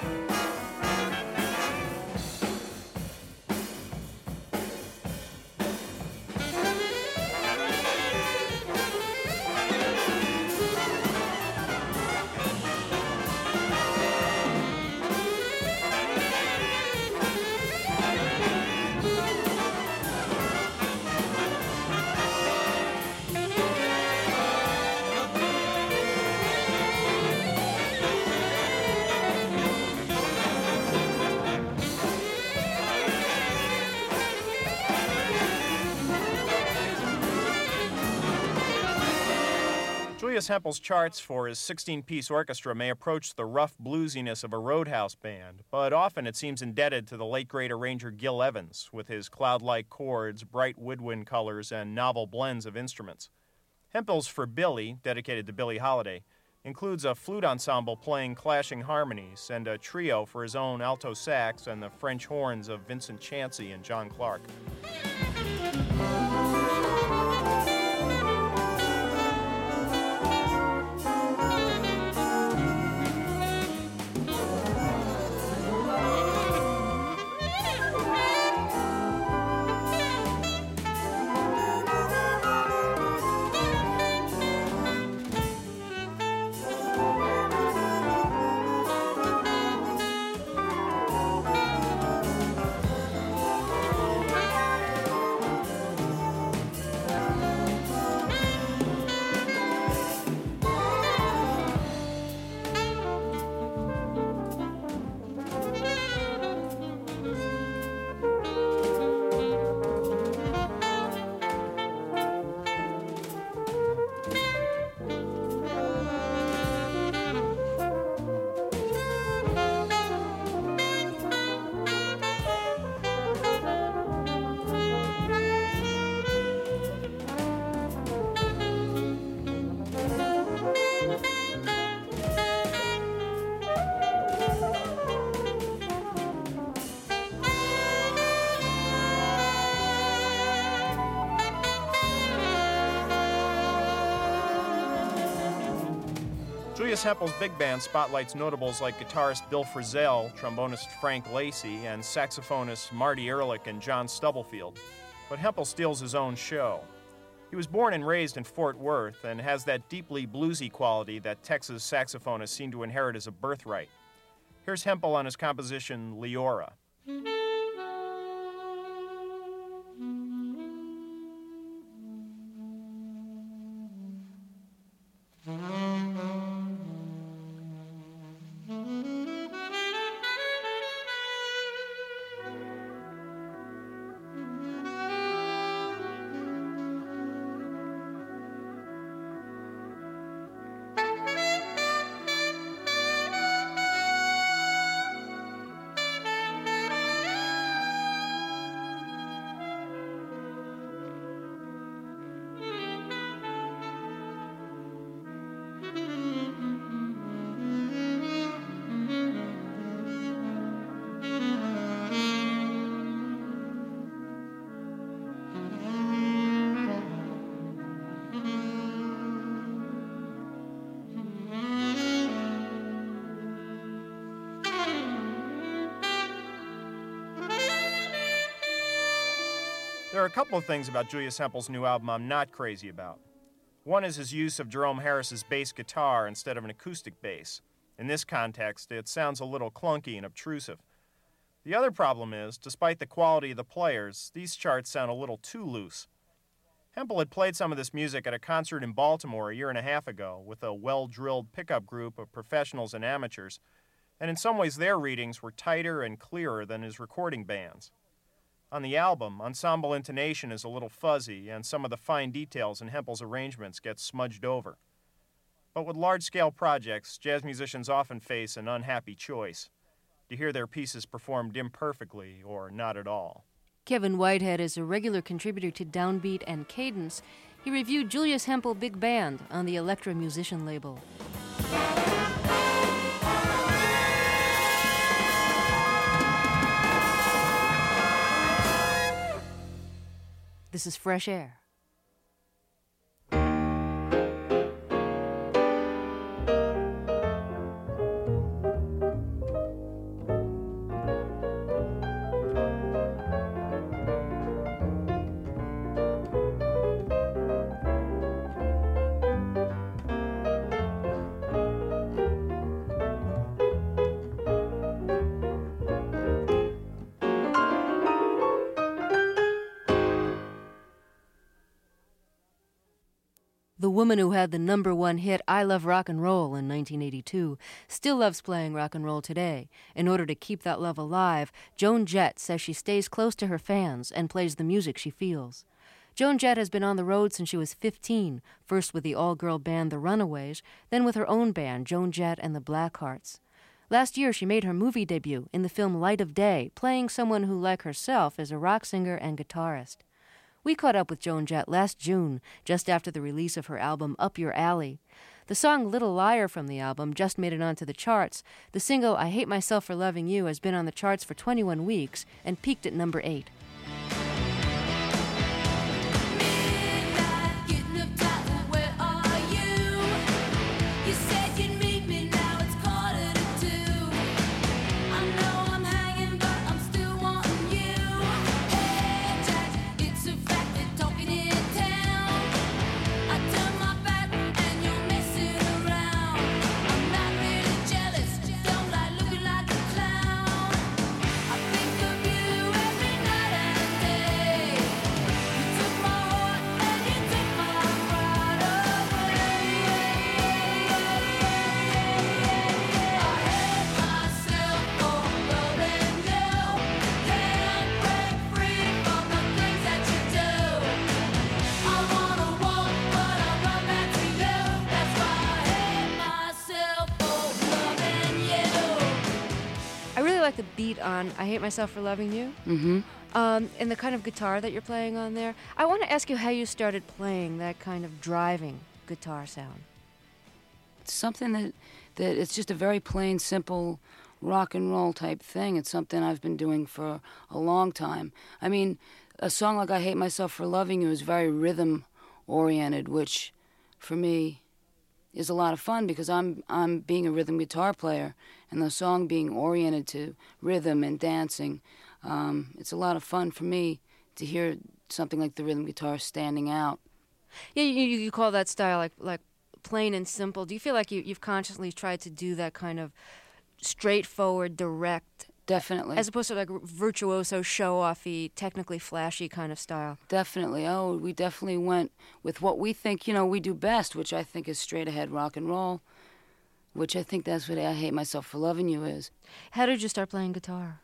Julius Hemphill's charts for his sixteen-piece orchestra may approach the rough bluesiness of a roadhouse band, but often it seems indebted to the late-great arranger Gil Evans, with his cloud-like chords, bright woodwind colors, and novel blends of instruments. Hemphill's For Billy, dedicated to Billie Holiday, includes a flute ensemble playing clashing harmonies and a trio for his own alto sax and the French horns of Vincent Chancey and John Clark. Julius Hemphill's big band spotlights notables like guitarist Bill Frisell, trombonist Frank Lacey, and saxophonists Marty Ehrlich and John Stubblefield. But Hemphill steals his own show. He was born and raised in Fort Worth and has that deeply bluesy quality that Texas saxophonists seem to inherit as a birthright. Here's Hemphill on his composition, Leora. There are a couple of things about Julius Hempel's new album I'm not crazy about. One is his use of Jerome Harris's bass guitar instead of an acoustic bass. In this context, it sounds a little clunky and obtrusive. The other problem is, despite the quality of the players, these charts sound a little too loose. Hempel had played some of this music at a concert in Baltimore a year and a half ago with a well-drilled pickup group of professionals and amateurs, and in some ways their readings were tighter and clearer than his recording band's. On the album, ensemble intonation is a little fuzzy, and some of the fine details in Hempel's arrangements get smudged over. But with large-scale projects, jazz musicians often face an unhappy choice: to hear their pieces performed imperfectly or not at all. Kevin Whitehead is a regular contributor to Downbeat and Cadence. He reviewed Julius Hempel Big Band on the Elektra Musician label. This is Fresh Air. The woman who had the number one hit I Love Rock and Roll in nineteen eighty-two still loves playing rock and roll today. In order to keep that love alive, Joan Jett says she stays close to her fans and plays the music she feels. Joan Jett has been on the road since she was fifteen, first with the all-girl band The Runaways, then with her own band, Joan Jett and the Blackhearts. Last year, she made her movie debut in the film Light of Day, playing someone who, like herself, is a rock singer and guitarist. We caught up with Joan Jett last June, just after the release of her album Up Your Alley. The song Little Liar from the album just made it onto the charts. The single I Hate Myself for Loving You has been on the charts for twenty-one weeks and peaked at number eight. The beat on I Hate Myself for Loving You, mm-hmm. um, and the kind of guitar that you're playing on there. I want to ask you how you started playing that kind of driving guitar sound. It's something that, that it's just a very plain, simple rock and roll type thing. It's something I've been doing for a long time. I mean, a song like I Hate Myself for Loving You is very rhythm-oriented, which for me is a lot of fun because I'm I'm being a rhythm guitar player, and the song being oriented to rhythm and dancing. Um, it's a lot of fun for me to hear something like the rhythm guitar standing out. Yeah, you, you call that style like like plain and simple. Do you feel like you, you've consciously tried to do that kind of straightforward, direct, definitely, as opposed to like virtuoso, show-offy, technically flashy kind of style? Definitely. Oh, we definitely went with what we think, you know, we do best, which I think is straight-ahead rock and roll, which I think that's what I Hate Myself for Loving You is. How did you start playing guitar?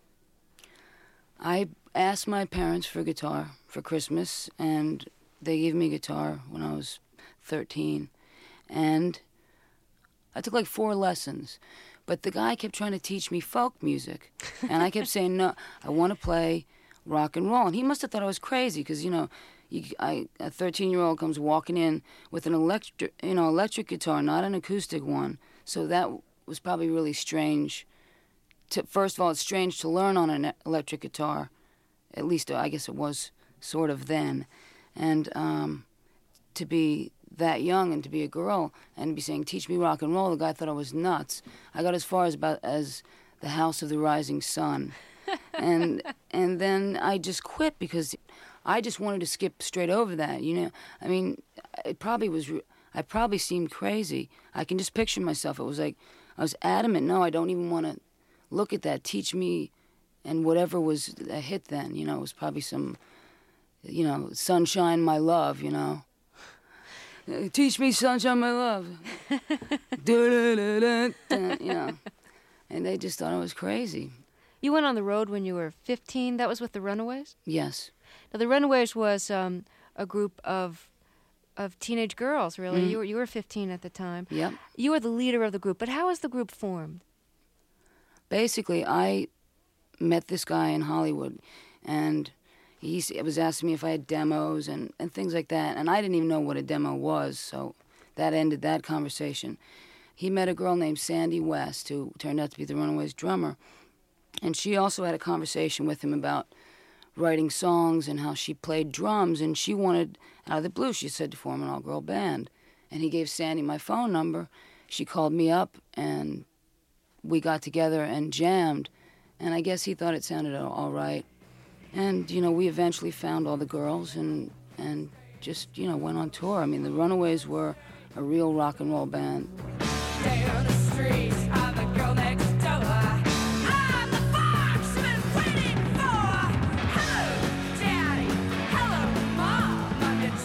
I asked my parents for a guitar for Christmas, and they gave me a guitar when I was thirteen. And I took like four lessons. But the guy kept trying to teach me folk music. And I kept saying, no, I want to play rock and roll. And he must have thought I was crazy because, you know, you, I, a thirteen-year-old comes walking in with an electric, you know, electric guitar, not an acoustic one. So that was probably really strange. To, first of all, it's strange to learn on an electric guitar. At least I guess it was sort of then. And um, to be that young and to be a girl and be saying, teach me rock and roll, the guy thought I was nuts. I got as far as about as the House of the Rising Sun. and and then I just quit because I just wanted to skip straight over that, you know. I mean, it probably was, I probably seemed crazy. I can just picture myself. It was like, I was adamant, no, I don't even want to look at that. Teach me, and whatever was a hit then, you know, it was probably some, you know, Sunshine, My Love, you know. Teach me Sunshine, My Love. You know. And they just thought I was crazy. You went on the road when you were fifteen. That was with the Runaways? Yes. Now, the Runaways was um, a group of of teenage girls, really. Mm. You were you were fifteen at the time. Yep. You were the leader of the group. But how was the group formed? Basically, I met this guy in Hollywood, and he was asking me if I had demos and, and things like that. And I didn't even know what a demo was, so that ended that conversation. He met a girl named Sandy West, who turned out to be the Runaways drummer. And she also had a conversation with him about writing songs and how she played drums, and she wanted, out of the blue, she said, to form an all-girl band. And he gave Sandy my phone number. She called me up, and we got together and jammed. And I guess he thought it sounded all right. And, you know, we eventually found all the girls and and just, you know, went on tour. I mean, the Runaways were a real rock and roll band. Day on the streets, I'm the girl next door. I'm the fox you've been waiting for. Hello, Daddy. Hello, Mom. I'm your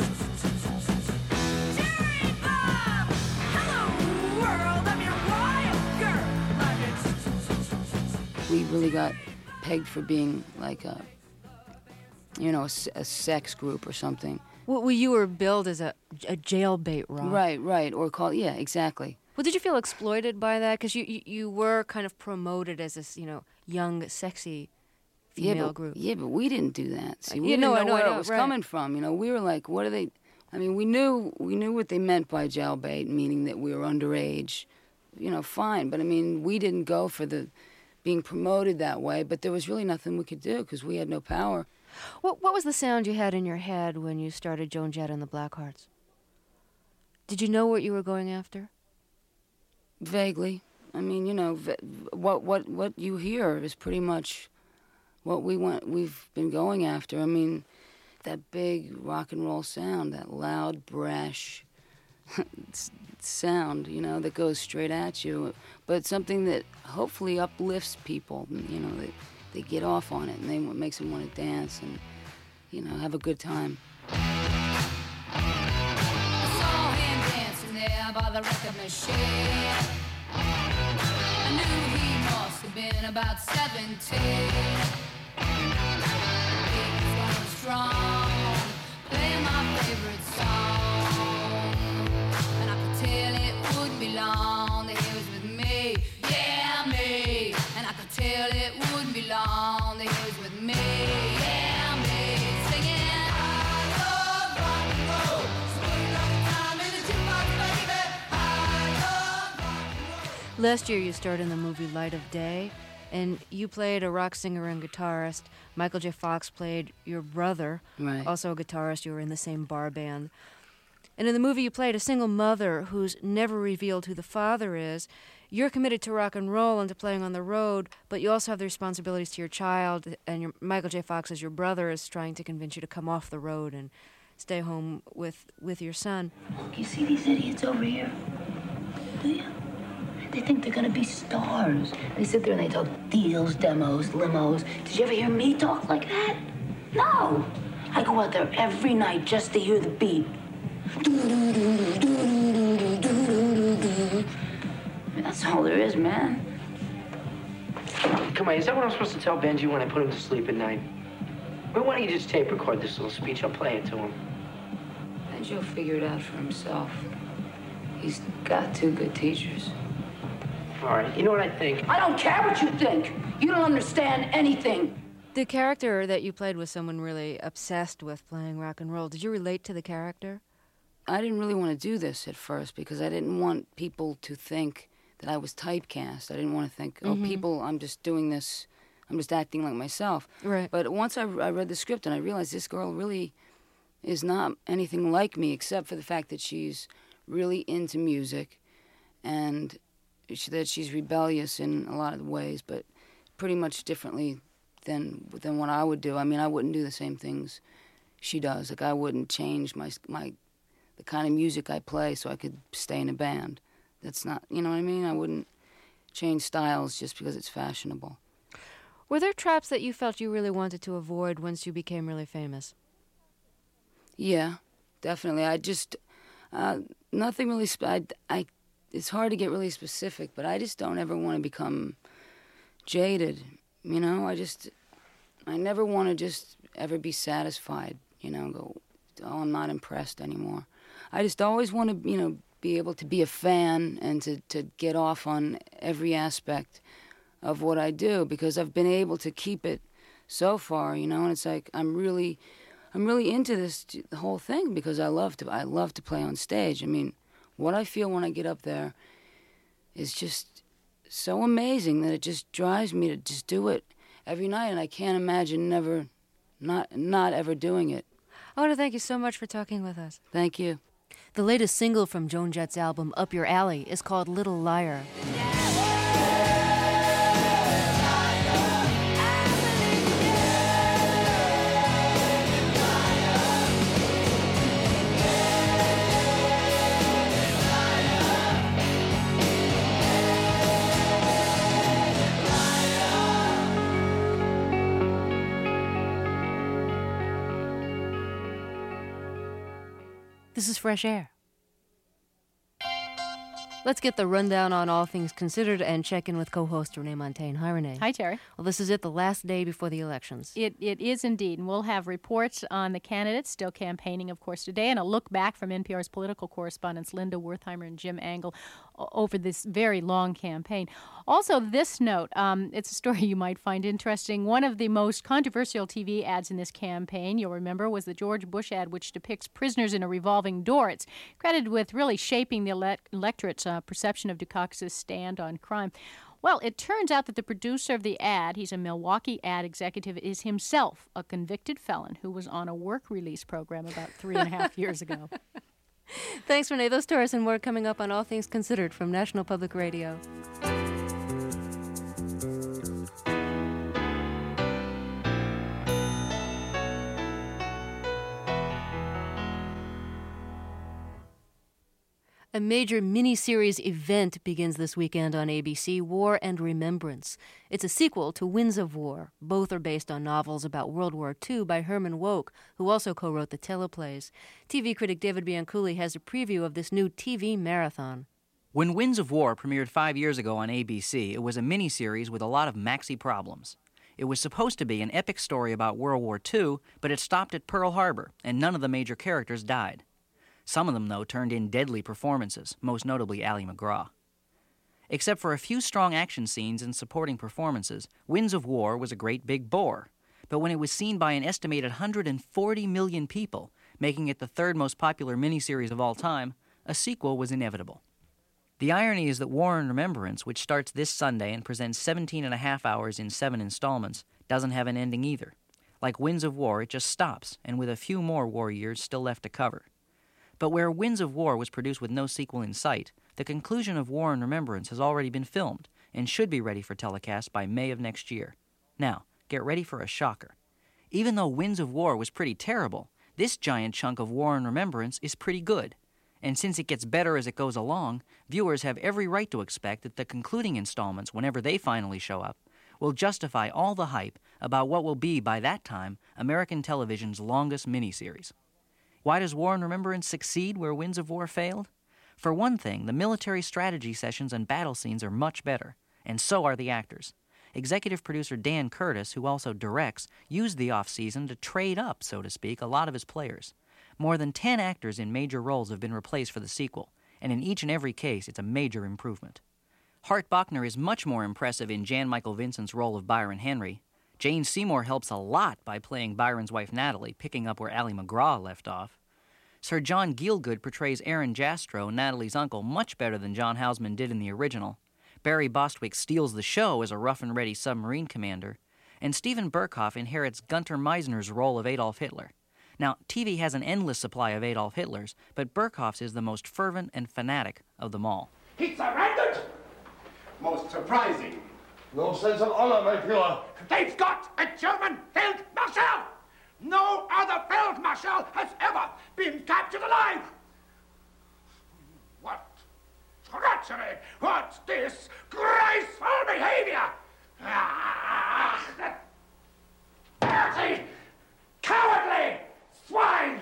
Jerry Bob. Hello, world. I'm your wild girl. I'm your We really got pegged for being like a, you know, a, a sex group or something. Well, you were billed as a, a jailbait rock. Right, right. Or called, yeah, exactly. Well, did you feel exploited by that? Because you, you, you were kind of promoted as this, you know, young, sexy female yeah, but, group. Yeah, but we didn't do that. See, we yeah, didn't no, know, I know where I know, it was right. coming from. You know, we were like, what are they... I mean, we knew we knew what they meant by jailbait, meaning that we were underage. You know, fine. But, I mean, we didn't go for the being promoted that way, but there was really nothing we could do because we had no power. What what was the sound you had in your head when you started Joan Jett and the Blackhearts? Did you know what you were going after? Vaguely. I mean, you know, what what what you hear is pretty much what we want. We've been going after. I mean, that big rock and roll sound, that loud, brash sound, you know, that goes straight at you, but something that hopefully uplifts people. You know, they they get off on it, and they what makes them want to dance and, you know, have a good time. I saw him dancing there by the record machine. I knew he must have been about seventeen. He was going strong, playing my favorite song. And I could tell it wouldn't be long that he was with me, yeah, me. And I could tell it wouldn't be long that he was with me, yeah, me. Singing, I love rock and roll, spending all the time in the jukebox, baby. I love rock and roll. Last year you starred in the movie Light of Day, and you played a rock singer and guitarist. Michael J. Fox played your brother, right. also a guitarist. You were in the same bar band. And in the movie you played a single mother who's never revealed who the father is. You're committed to rock and roll and to playing on the road, but you also have the responsibilities to your child, and your, Michael J. Fox, as your brother, is trying to convince you to come off the road and stay home with, with your son. You see these idiots over here? Do you? They think they're gonna be stars. They sit there and they talk deals, demos, limos. Did you ever hear me talk like that? No. I go out there every night just to hear the beat. That's all there is, man. Come on, is that what I'm supposed to tell Benji when I put him to sleep at night? Well, why don't you just tape record this little speech? I'll play it to him. Benji will figure it out for himself. He's got two good teachers. All right, you know what I think? I don't care what you think. You don't understand anything. The character that you played was someone really obsessed with playing rock and roll. Did you relate to the character? I didn't really want to do this at first because I didn't want people to think that I was typecast. I didn't want to think, oh, Mhm. people, I'm just doing this, I'm just acting like myself. Right. But once I, I read the script and I realized this girl really is not anything like me except for the fact that she's really into music and she, that she's rebellious in a lot of ways, but pretty much differently than than what I would do. I mean, I wouldn't do the same things she does. Like, I wouldn't change my my the kind of music I play so I could stay in a band. That's not, you know what I mean? I wouldn't change styles just because it's fashionable. Were there traps that you felt you really wanted to avoid once you became really famous? Yeah, definitely. I just, uh, nothing really, sp- I, I, it's hard to get really specific, but I just don't ever want to become jaded, you know? I just, I never want to just ever be satisfied, you know, go, oh, I'm not impressed anymore. I just always want to, you know, be able to be a fan and to, to get off on every aspect of what I do, because I've been able to keep it so far, you know, and it's like I'm really, I'm really into this the whole thing because I love to, I love to play on stage. I mean, what I feel when I get up there is just so amazing that it just drives me to just do it every night, and I can't imagine never, not, not ever doing it. I want to thank you so much for talking with us. Thank you. The latest single from Joan Jett's album, Up Your Alley, is called Little Liar. This is Fresh Air. Let's get the rundown on all things considered and check in with co-host Renee Montaigne. Hi, Renee. Hi, Terry. Well, this is it, the last day before the elections. It It is indeed, and we'll have reports on the candidates still campaigning, of course, today, and a look back from N P R's political correspondents Linda Wertheimer and Jim Angle over this very long campaign. Also, this note, um, it's a story you might find interesting. One of the most controversial T V ads in this campaign, you'll remember, was the George Bush ad, which depicts prisoners in a revolving door. It's credited with really shaping the ele- electorate's uh, perception of Dukakis's stand on crime. Well, it turns out that the producer of the ad, he's a Milwaukee ad executive, is himself a convicted felon who was on a work release program about three and a half years ago. Thanks, Renee. Those stories and more coming up on All Things Considered from National Public Radio. A major miniseries event begins this weekend on A B C, War and Remembrance. It's a sequel to Winds of War. Both are based on novels about World War Two by Herman Wouk, who also co-wrote the teleplays. T V critic David Bianculli has a preview of this new T V marathon. When Winds of War premiered five years ago on A B C, it was a miniseries with a lot of maxi problems. It was supposed to be an epic story about World War Two, but it stopped at Pearl Harbor, and none of the major characters died. Some of them, though, turned in deadly performances, most notably Ali MacGraw. Except for a few strong action scenes and supporting performances, Winds of War was a great big bore. But when it was seen by an estimated one hundred forty million people, making it the third most popular miniseries of all time, a sequel was inevitable. The irony is that War and Remembrance, which starts this Sunday and presents seventeen and a half hours in seven installments, doesn't have an ending either. Like Winds of War, it just stops, and with a few more war years still left to cover. But where Winds of War was produced with no sequel in sight, the conclusion of War and Remembrance has already been filmed and should be ready for telecast by May of next year. Now, get ready for a shocker. Even though Winds of War was pretty terrible, this giant chunk of War and Remembrance is pretty good. And since it gets better as it goes along, viewers have every right to expect that the concluding installments, whenever they finally show up, will justify all the hype about what will be, by that time, American television's longest miniseries. Why does War and Remembrance succeed where Winds of War failed? For one thing, the military strategy sessions and battle scenes are much better, and so are the actors. Executive producer Dan Curtis, who also directs, used the off-season to trade up, so to speak, a lot of his players. More than ten actors in major roles have been replaced for the sequel, and in each and every case, it's a major improvement. Hart Bochner is much more impressive in Jan Michael Vincent's role of Byron Henry. Jane Seymour helps a lot by playing Byron's wife Natalie, picking up where Ali MacGraw left off. Sir John Gielgud portrays Aaron Jastrow, Natalie's uncle, much better than John Houseman did in the original. Barry Bostwick steals the show as a rough-and-ready submarine commander. And Steven Berkoff inherits Gunter Meisner's role of Adolf Hitler. Now, T V has an endless supply of Adolf Hitlers, but Berkoff's is the most fervent and fanatic of them all. He surrendered! Most surprising. No sense of honor, my Führer. They've got a German Feldmarschall! No other Feldmarschall has ever been captured alive. What treachery! What disgraceful behavior! Ah, dirty, cowardly swine!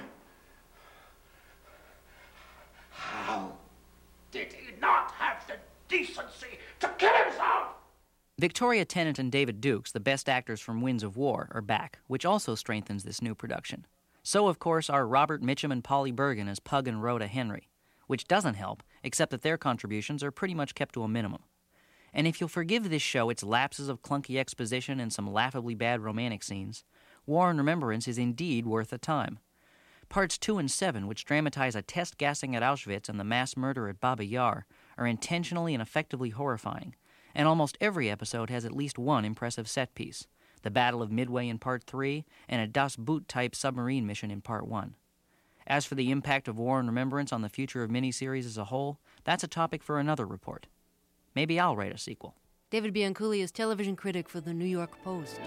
How did he not have the decency to kill himself? Victoria Tennant and David Dukes, the best actors from Winds of War, are back, which also strengthens this new production. So, of course, are Robert Mitchum and Polly Bergen as Pug and Rhoda Henry, which doesn't help, except that their contributions are pretty much kept to a minimum. And if you'll forgive this show its lapses of clunky exposition and some laughably bad romantic scenes, War and Remembrance is indeed worth the time. Parts two and seven, which dramatize a test gassing at Auschwitz and the mass murder at Baba Yar, are intentionally and effectively horrifying, and almost every episode has at least one impressive set piece, the Battle of Midway in Part three, and a Das Boot-type submarine mission in Part one. As for the impact of War and Remembrance on the future of miniseries as a whole, that's a topic for another report. Maybe I'll write a sequel. David Bianculli is television critic for the New York Post.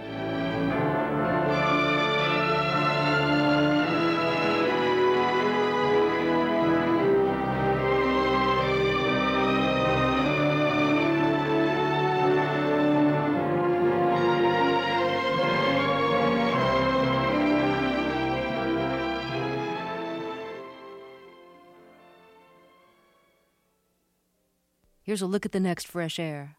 Here's a look at the next Fresh Air.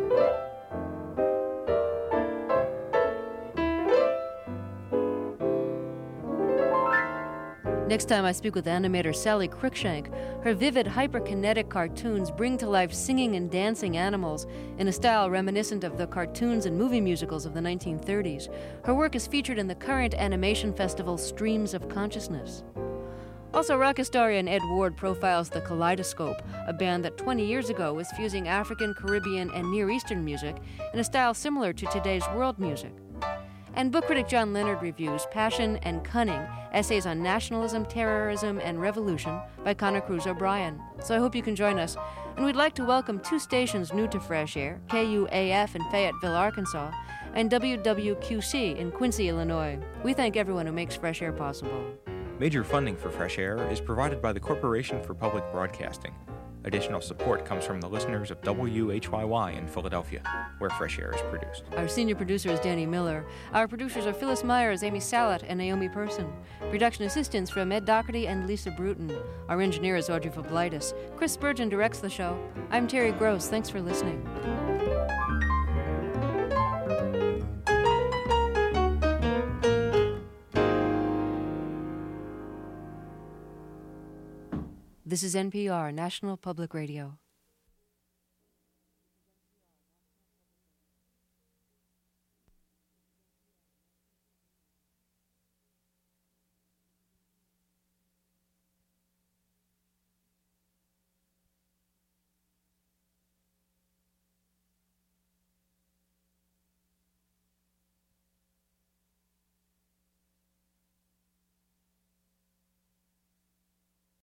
Next time I speak with animator Sally Cruikshank, her vivid, hyperkinetic cartoons bring to life singing and dancing animals in a style reminiscent of the cartoons and movie musicals of the nineteen thirties. Her work is featured in the current animation festival Streams of Consciousness. Also, rock historian Ed Ward profiles the Kaleidoscope, a band that twenty years ago was fusing African, Caribbean, and Near Eastern music in a style similar to today's world music. And book critic John Leonard reviews Passion and Cunning, essays on nationalism, terrorism, and revolution by Connor Cruz O'Brien. So I hope you can join us. And we'd like to welcome two stations new to Fresh Air, K U A F in Fayetteville, Arkansas, and W W Q C in Quincy, Illinois. We thank everyone who makes Fresh Air possible. Major funding for Fresh Air is provided by the Corporation for Public Broadcasting. Additional support comes from the listeners of W H Y Y in Philadelphia, where Fresh Air is produced. Our senior producer is Danny Miller. Our producers are Phyllis Myers, Amy Salat, and Naomi Person. Production assistance from Ed Doherty and Lisa Bruton. Our engineer is Audrey Fablitis. Chris Spurgeon directs the show. I'm Terry Gross. Thanks for listening. This is N P R, National Public Radio.